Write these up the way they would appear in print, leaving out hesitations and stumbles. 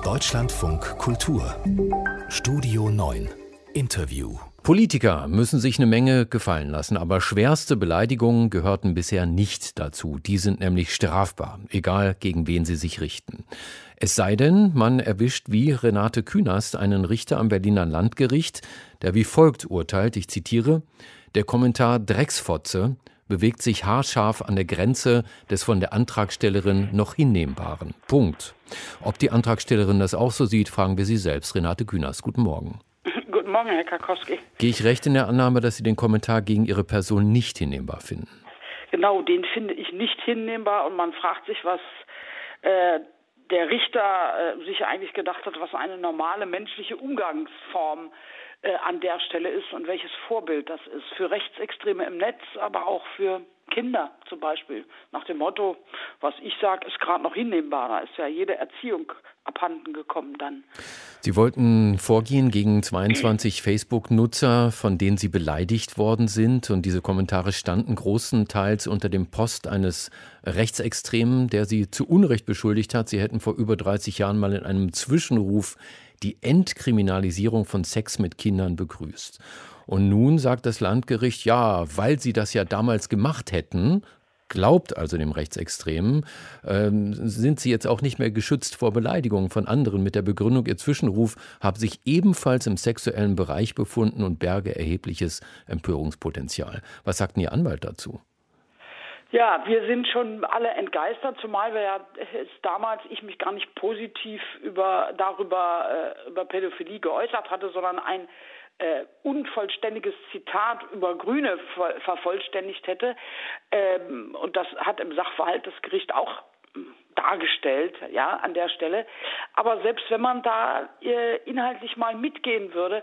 Deutschlandfunk Kultur Studio 9 Interview. Politiker müssen sich eine Menge gefallen lassen, aber schwerste Beleidigungen gehörten bisher nicht dazu. Die sind nämlich strafbar, egal gegen wen sie sich richten. Es sei denn, man erwischt wie Renate Künast einen Richter am Berliner Landgericht, der wie folgt urteilt, ich zitiere: Der Kommentar Drecksfotze bewegt sich haarscharf an der Grenze des von der Antragstellerin noch Hinnehmbaren. Punkt. Ob die Antragstellerin das auch so sieht, fragen wir sie selbst. Renate Künast, guten Morgen. Guten Morgen, Herr Karkowski. Gehe ich recht in der Annahme, dass Sie den Kommentar gegen Ihre Person nicht hinnehmbar finden? Genau, den finde ich nicht hinnehmbar und man fragt sich, was der Richter sich eigentlich gedacht hat, was eine normale menschliche Umgangsform an der Stelle ist und welches Vorbild das ist für Rechtsextreme im Netz, aber auch für Kinder zum Beispiel. Nach dem Motto, was ich sage, ist gerade noch hinnehmbar. Da ist ja jede Erziehung abhanden gekommen dann. Sie wollten vorgehen gegen 22 Facebook-Nutzer, von denen Sie beleidigt worden sind. Und diese Kommentare standen großenteils unter dem Post eines Rechtsextremen, der Sie zu Unrecht beschuldigt hat. Sie hätten vor über 30 Jahren mal in einem Zwischenruf die Entkriminalisierung von Sex mit Kindern begrüßt. Und nun sagt das Landgericht, ja, weil Sie das ja damals gemacht hätten, glaubt also dem Rechtsextremen, sind Sie jetzt auch nicht mehr geschützt vor Beleidigungen von anderen mit der Begründung, Ihr Zwischenruf habe sich ebenfalls im sexuellen Bereich befunden und berge erhebliches Empörungspotenzial. Was sagt denn Ihr Anwalt dazu? Ja, wir sind schon alle entgeistert, zumal wir ja damals ich mich gar nicht positiv über Pädophilie geäußert hatte, sondern ein unvollständiges Zitat über Grüne vervollständigt hätte. Und das hat im Sachverhalt das Gericht auch dargestellt, ja, an der Stelle. Aber selbst wenn man da inhaltlich mal mitgehen würde,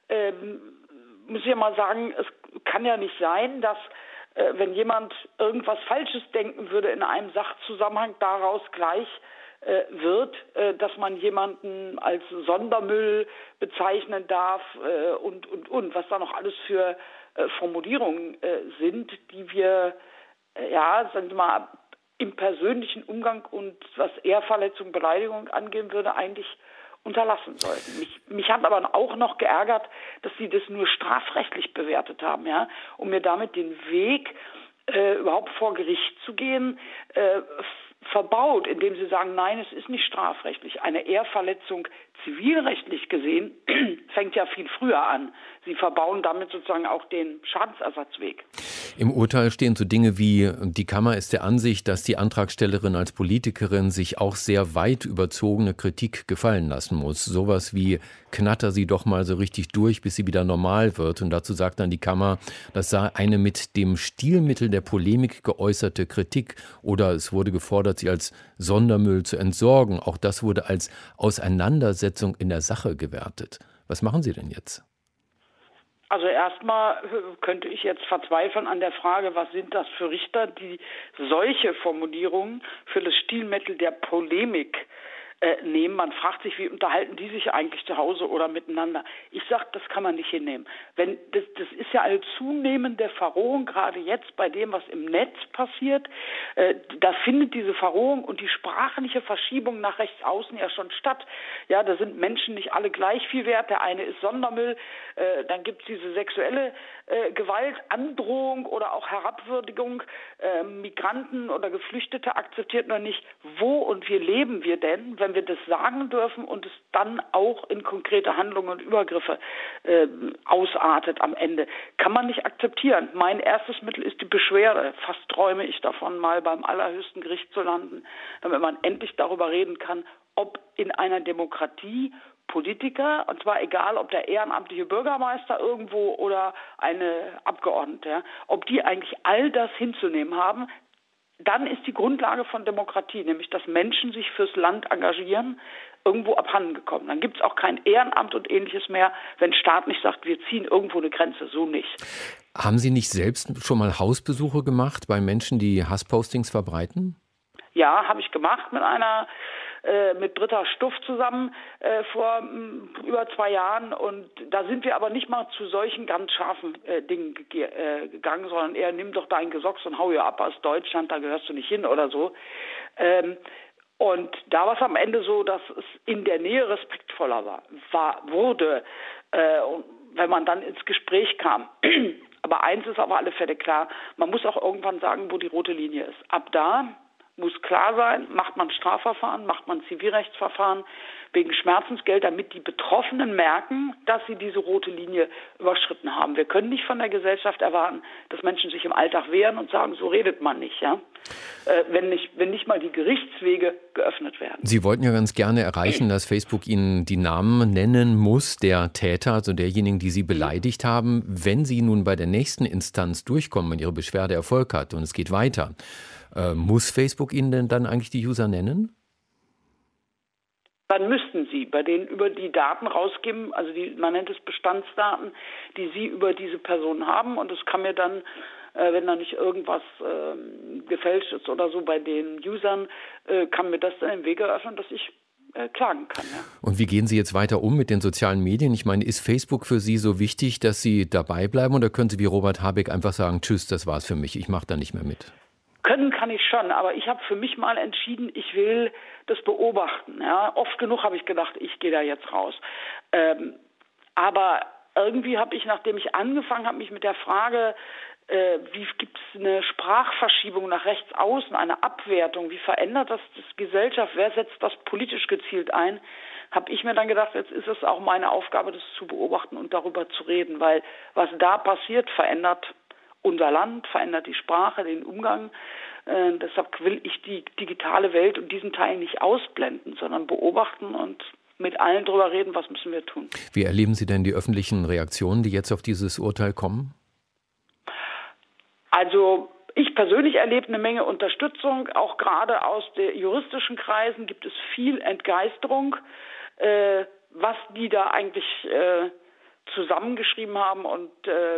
muss ich ja mal sagen, es kann ja nicht sein, dass wenn jemand irgendwas Falsches denken würde in einem Sachzusammenhang, daraus gleich wird, dass man jemanden als Sondermüll bezeichnen darf und. Was da noch alles für Formulierungen sind, die wir, sagen wir mal, im persönlichen Umgang und was Ehrverletzung, Beleidigung angehen würde, eigentlich unterlassen sollten. Mich hat aber auch noch geärgert, dass sie das nur strafrechtlich bewertet haben, ja, um mir damit den Weg überhaupt vor Gericht zu gehen, verbaut, indem sie sagen, nein, es ist nicht strafrechtlich. Eine Ehrverletzung zivilrechtlich gesehen fängt ja viel früher an. Sie verbauen damit sozusagen auch den Schadensersatzweg. Im Urteil stehen so Dinge wie, die Kammer ist der Ansicht, dass die Antragstellerin als Politikerin sich auch sehr weit überzogene Kritik gefallen lassen muss. Sowas wie, knatter sie doch mal so richtig durch, bis sie wieder normal wird. Und dazu sagt dann die Kammer, das sei eine mit dem Stilmittel der Polemik geäußerte Kritik. Oder es wurde gefordert, sie als Sondermüll zu entsorgen. Auch das wurde als Auseinandersetzung in der Sache gewertet. Was machen Sie denn jetzt? Also erstmal könnte ich jetzt verzweifeln an der Frage, was sind das für Richter, die solche Formulierungen für das Stilmittel der Polemik nehmen. Man fragt sich, wie unterhalten die sich eigentlich zu Hause oder miteinander. Ich sage, das kann man nicht hinnehmen. Das ist ja eine zunehmende Verrohung, gerade jetzt bei dem, was im Netz passiert. Da findet diese Verrohung und die sprachliche Verschiebung nach rechts außen ja schon statt. Ja, da sind Menschen nicht alle gleich viel wert. Der eine ist Sondermüll, dann gibt es diese sexuelle Gewalt, Androhung oder auch Herabwürdigung. Migranten oder Geflüchtete akzeptiert noch nicht. Wo und wie leben wir denn, wenn wir das sagen dürfen und es dann auch in konkrete Handlungen und Übergriffe ausartet am Ende? Kann man nicht akzeptieren. Mein erstes Mittel ist die Beschwerde. Fast träume ich davon, mal beim allerhöchsten Gericht zu landen, damit man endlich darüber reden kann, ob in einer Demokratie Politiker, und zwar egal, ob der ehrenamtliche Bürgermeister irgendwo oder eine Abgeordnete, ja, ob die eigentlich all das hinzunehmen haben, dann ist die Grundlage von Demokratie, nämlich dass Menschen sich fürs Land engagieren, irgendwo abhanden gekommen. Dann gibt es auch kein Ehrenamt und Ähnliches mehr, wenn Staat nicht sagt, wir ziehen irgendwo eine Grenze, so nicht. Haben Sie nicht selbst schon mal Hausbesuche gemacht bei Menschen, die Hasspostings verbreiten? Ja, habe ich gemacht mit Britta Stuff zusammen vor über 2 Jahren, und da sind wir aber nicht mal zu solchen ganz scharfen Dingen gegangen, sondern eher, nimm doch dein Gesocks und hau hier ab aus Deutschland, da gehörst du nicht hin oder so. Und da war es am Ende so, dass es in der Nähe respektvoller wurde, wenn man dann ins Gespräch kam. Aber eins ist auf alle Fälle klar, man muss auch irgendwann sagen, wo die rote Linie ist. Ab da muss klar sein, macht man Strafverfahren, macht man Zivilrechtsverfahren wegen Schmerzensgeld, damit die Betroffenen merken, dass sie diese rote Linie überschritten haben. Wir können nicht von der Gesellschaft erwarten, dass Menschen sich im Alltag wehren und sagen, so redet man nicht, ja? Wenn nicht mal die Gerichtswege geöffnet werden. Sie wollten ja ganz gerne erreichen, dass Facebook Ihnen die Namen nennen muss, der Täter, also derjenigen, die Sie beleidigt haben. Wenn Sie nun bei der nächsten Instanz durchkommen, wenn Ihre Beschwerde Erfolg hat und es geht weiter, muss Facebook Ihnen denn dann eigentlich die User nennen? Dann müssten Sie bei denen über die Daten rausgeben, also man nennt es Bestandsdaten, die Sie über diese Person haben. Und es kann mir dann, wenn da nicht irgendwas gefälscht ist oder so bei den Usern, kann mir das dann den Weg eröffnen, dass ich klagen kann. Ja. Und wie gehen Sie jetzt weiter um mit den sozialen Medien? Ich meine, ist Facebook für Sie so wichtig, dass Sie dabei bleiben, oder können Sie wie Robert Habeck einfach sagen, tschüss, das war's für mich, ich mache da nicht mehr mit? Können kann ich schon, aber ich habe für mich mal entschieden, ich will das beobachten. Ja. Oft genug habe ich gedacht, ich gehe da jetzt raus. Aber irgendwie habe ich, nachdem ich angefangen habe, mich mit der Frage, wie gibt es eine Sprachverschiebung nach rechts außen, eine Abwertung, wie verändert das die Gesellschaft, wer setzt das politisch gezielt ein, habe ich mir dann gedacht, jetzt ist es auch meine Aufgabe, das zu beobachten und darüber zu reden, weil was da passiert, verändert unser Land, verändert die Sprache, den Umgang. Deshalb will ich die digitale Welt und diesen Teil nicht ausblenden, sondern beobachten und mit allen drüber reden, was müssen wir tun. Wie erleben Sie denn die öffentlichen Reaktionen, die jetzt auf dieses Urteil kommen? Also ich persönlich erlebe eine Menge Unterstützung, auch gerade aus den juristischen Kreisen gibt es viel Entgeisterung, was die da eigentlich zusammengeschrieben haben. Und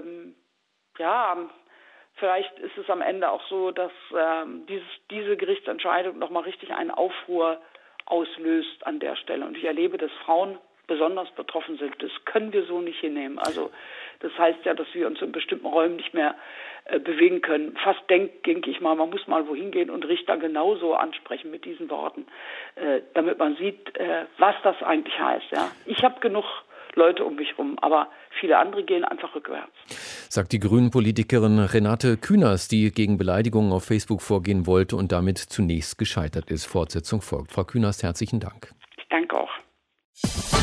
vielleicht ist es am Ende auch so, dass diese Gerichtsentscheidung nochmal richtig einen Aufruhr auslöst an der Stelle. Und ich erlebe, dass Frauen besonders betroffen sind. Das können wir so nicht hinnehmen. Also das heißt ja, dass wir uns in bestimmten Räumen nicht mehr bewegen können. Fast denke ich mal, man muss mal wohin gehen und Richter genauso ansprechen mit diesen Worten, damit man sieht, was das eigentlich heißt. Ja. Ich habe genug Leute um mich rum, aber viele andere gehen einfach rückwärts. Sagt die Grünen-Politikerin Renate Künast, die gegen Beleidigungen auf Facebook vorgehen wollte und damit zunächst gescheitert ist. Fortsetzung folgt. Frau Künast, herzlichen Dank. Ich danke auch.